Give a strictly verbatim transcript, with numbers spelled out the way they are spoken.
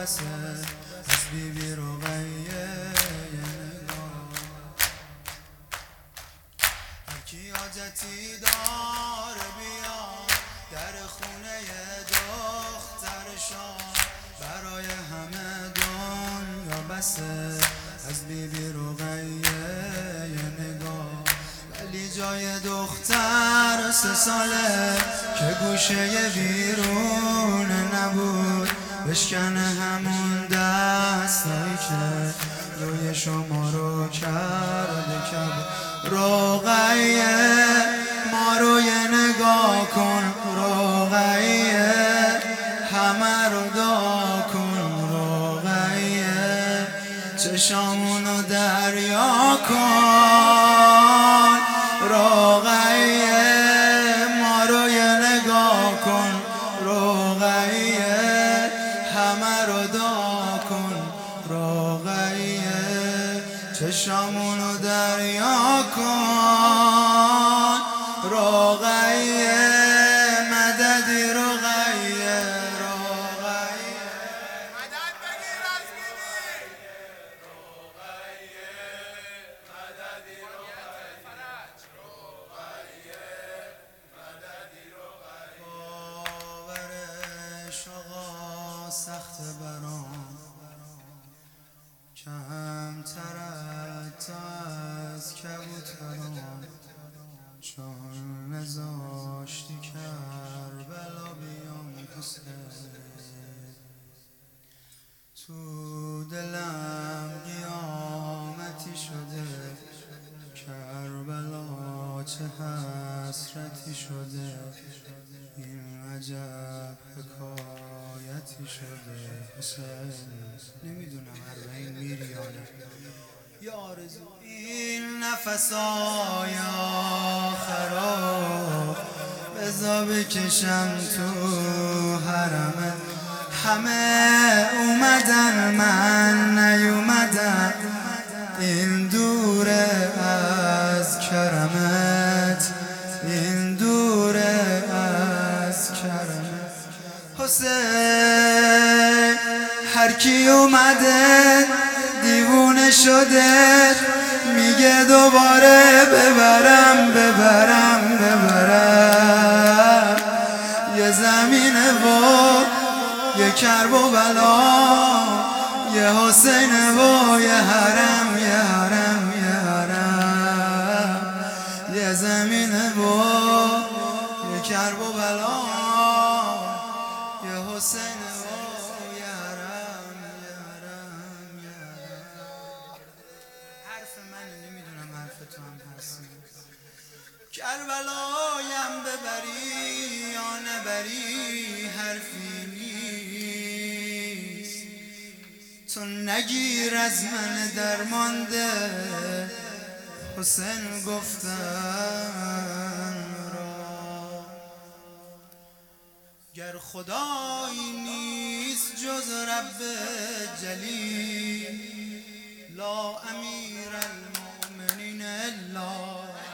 بسه از بی بی رقیه هرکی حاجتی داره بیا در خونه دخترشان برای همه دنیا بسه از بی بی رقیه نگاه ولی جای دختر سه ساله که گوشه بیرون نبود بشکنه همون دستایی که روی شما رو کرده کب رقیه ما رو یه نگاه کن رقیه همه رو دا کن رقیه چشامونو دریا کن رقیه ما رو یه نگاه کن رقیه همه رو دا کن رقیه چشامونو دریا کن رقیه مددی رقیه رقیه مدد بگیر از بیبی رقیه مددی رقیه فرج رقیه مددی رقیه باورش آقا سخت برام کمتر تا از کبوتران چون نذاشتی کربلا بیام حسین تو دلم قیامتی شده کربلا چه حسرتی شده این عجب حکایتی شده حسین نمیدونم اربعین میری یا نه یا آرزو این نفسای آخرا بذار بکشم تو حرمت همه اومدن من نیومدم این دوره از کرمت این دوره از کرمت حسین هر کی اومده دیوونه شده میگه دوباره ببرم ببرم ببرم یه زمینه و یه کرب و بلا یه حسین و یه حرم یه حرم یه حرم یه زمینه و یه کرب و بلا یه حسین و یه حرم یه حرم یه حرم حرف منه نمیدونم حرف تو هم هستی کربلایم ببری یا نبری حرفی نیست تو نگیر از من درمانده حسین گفتن را گر خدایی نیست جز رب جلیل لا امیر المؤمنین الا